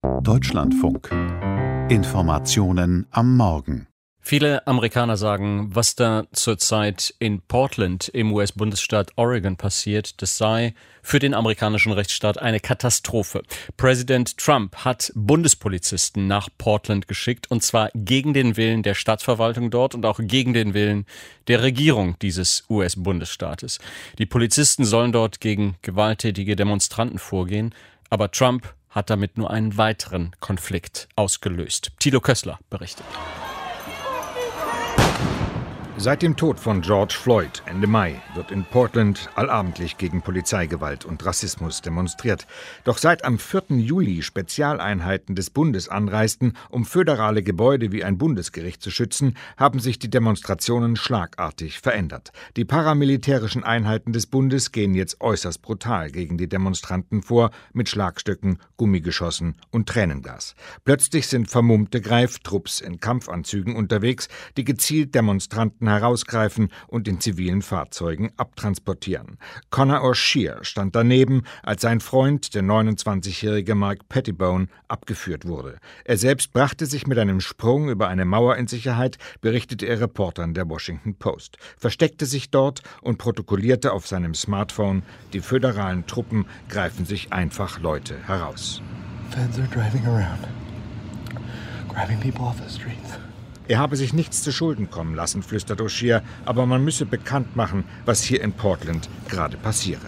Deutschlandfunk. Informationen am Morgen. Viele Amerikaner sagen, was da zurzeit in Portland im US-Bundesstaat Oregon passiert, das sei für den amerikanischen Rechtsstaat eine Katastrophe. Präsident Trump hat Bundespolizisten nach Portland geschickt, und zwar gegen den Willen der Stadtverwaltung dort und auch gegen den Willen der Regierung dieses US-Bundesstaates. Die Polizisten sollen dort gegen gewalttätige Demonstranten vorgehen, aber Trump hat damit nur einen weiteren Konflikt ausgelöst. Thilo Kössler berichtet. Seit dem Tod von George Floyd Ende Mai wird in Portland allabendlich gegen Polizeigewalt und Rassismus demonstriert. Doch seit am 4. Juli Spezialeinheiten des Bundes anreisten, um föderale Gebäude wie ein Bundesgericht zu schützen, haben sich die Demonstrationen schlagartig verändert. Die paramilitärischen Einheiten des Bundes gehen jetzt äußerst brutal gegen die Demonstranten vor, mit Schlagstöcken, Gummigeschossen und Tränengas. Plötzlich sind vermummte Greiftrupps in Kampfanzügen unterwegs, die gezielt Demonstranten herausgreifen und in zivilen Fahrzeugen abtransportieren. Conor O'Shea stand daneben, als sein Freund, der 29-jährige Mark Pettibone, abgeführt wurde. Er selbst brachte sich mit einem Sprung über eine Mauer in Sicherheit, berichtete er Reportern der Washington Post, versteckte sich dort und protokollierte auf seinem Smartphone: Die föderalen Truppen greifen sich einfach Leute heraus. Feds are driving around, grabbing people off the streets. Er habe sich nichts zu Schulden kommen lassen, flüstert O'Shea, aber man müsse bekannt machen, was hier in Portland gerade passiere.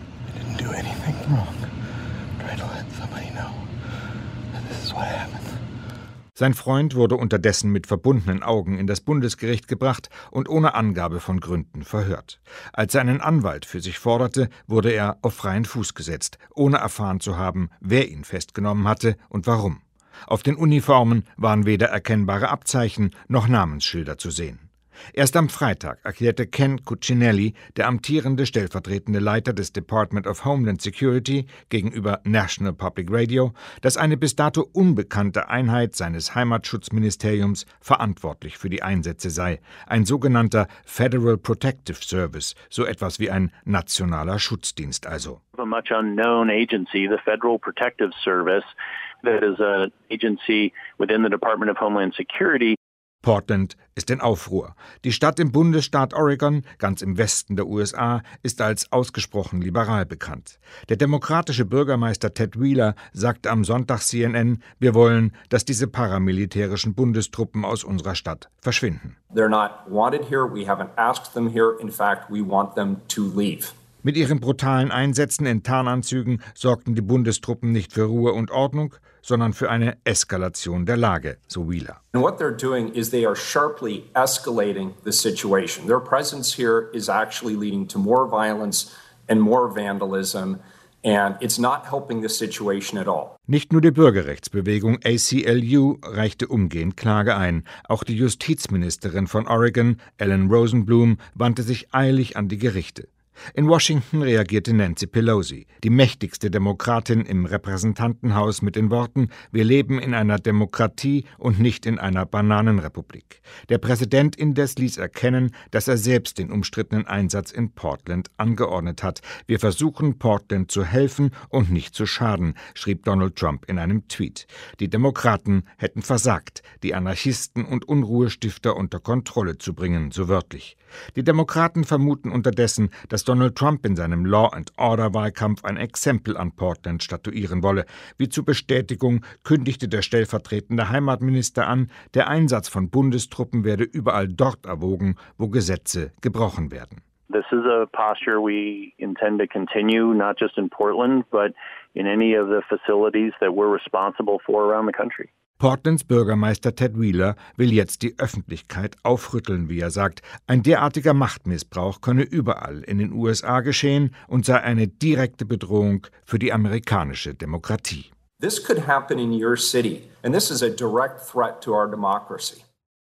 Sein Freund wurde unterdessen mit verbundenen Augen in das Bundesgericht gebracht und ohne Angabe von Gründen verhört. Als er einen Anwalt für sich forderte, wurde er auf freien Fuß gesetzt, ohne erfahren zu haben, wer ihn festgenommen hatte und warum. Auf den Uniformen waren weder erkennbare Abzeichen noch Namensschilder zu sehen. Erst am Freitag erklärte Ken Cuccinelli, der amtierende stellvertretende Leiter des Department of Homeland Security, gegenüber National Public Radio, dass eine bis dato unbekannte Einheit seines Heimatschutzministeriums verantwortlich für die Einsätze sei, ein sogenannter Federal Protective Service, so etwas wie ein nationaler Schutzdienst also. A much unknown agency, the Federal Protective Service, that is an agency within the Department of Homeland Security. Portland ist in Aufruhr. Die Stadt im Bundesstaat Oregon, ganz im Westen der USA, ist als ausgesprochen liberal bekannt. Der demokratische Bürgermeister Ted Wheeler sagte am Sonntag CNN, wir wollen, dass diese paramilitärischen Bundestruppen aus unserer Stadt verschwinden. They're not wanted here. We haven't asked them here. In fact, we want them to leave. Mit ihren brutalen Einsätzen in Tarnanzügen sorgten die Bundestruppen nicht für Ruhe und Ordnung, sondern für eine Eskalation der Lage, so Wheeler. And what they're doing is they are sharply escalating the situation. Their presence here is actually leading to more violence and more vandalism, and it's not helping the situation at all. Nicht nur die Bürgerrechtsbewegung ACLU reichte umgehend Klage ein. Auch die Justizministerin von Oregon, Ellen Rosenblum, wandte sich eilig an die Gerichte. In Washington reagierte Nancy Pelosi, die mächtigste Demokratin im Repräsentantenhaus, mit den Worten: Wir leben in einer Demokratie und nicht in einer Bananenrepublik. Der Präsident indes ließ erkennen, dass er selbst den umstrittenen Einsatz in Portland angeordnet hat. Wir versuchen, Portland zu helfen und nicht zu schaden, schrieb Donald Trump in einem Tweet. Die Demokraten hätten versagt, die Anarchisten und Unruhestifter unter Kontrolle zu bringen, so wörtlich. Die Demokraten vermuten unterdessen, dass Donald Trump in seinem Law-and-Order-Wahlkampf ein Exempel an Portland statuieren wolle. Wie zur Bestätigung kündigte der stellvertretende Heimatminister an, der Einsatz von Bundestruppen werde überall dort erwogen, wo Gesetze gebrochen werden. This is a posture we intend to continue, not just in Portland, but in any of the facilities that we're responsible for around the country. Portlands Bürgermeister Ted Wheeler will jetzt die Öffentlichkeit aufrütteln, wie er sagt. Ein derartiger Machtmissbrauch könne überall in den USA geschehen und sei eine direkte Bedrohung für die amerikanische Demokratie. This could happen in your city, and this is a direct threat to our democracy.